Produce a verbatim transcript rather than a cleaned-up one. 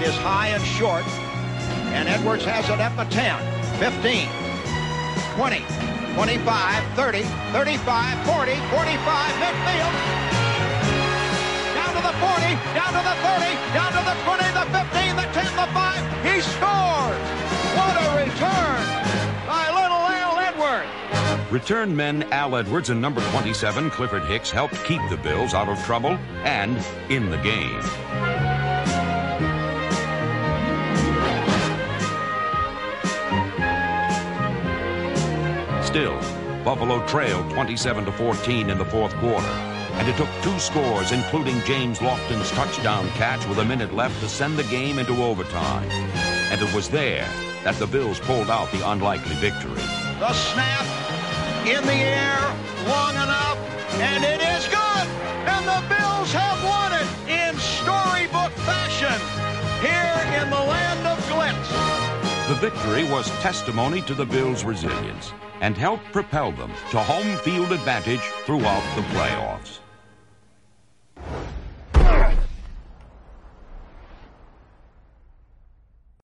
is high and short, and Edwards has it at the ten, fifteen, twenty, twenty-five, thirty, thirty-five, forty, forty-five, midfield. Down to the forty, down to the thirty, down to the twenty, the fifteen, the ten, the five. He scores! What a return by little Al Edwards. Return men Al Edwards and number twenty-seven, Clifford Hicks, helped keep the Bills out of trouble and in the game. Still, Buffalo trailed twenty-seven to fourteen in the fourth quarter, and it took two scores, including James Lofton's touchdown catch with a minute left, to send the game into overtime. And it was there that the Bills pulled out the unlikely victory. The snap in the air long enough, and it is good! And the Bills have won it in storybook fashion here in the land of glitz. The victory was testimony to the Bills' resilience and helped propel them to home field advantage throughout the playoffs.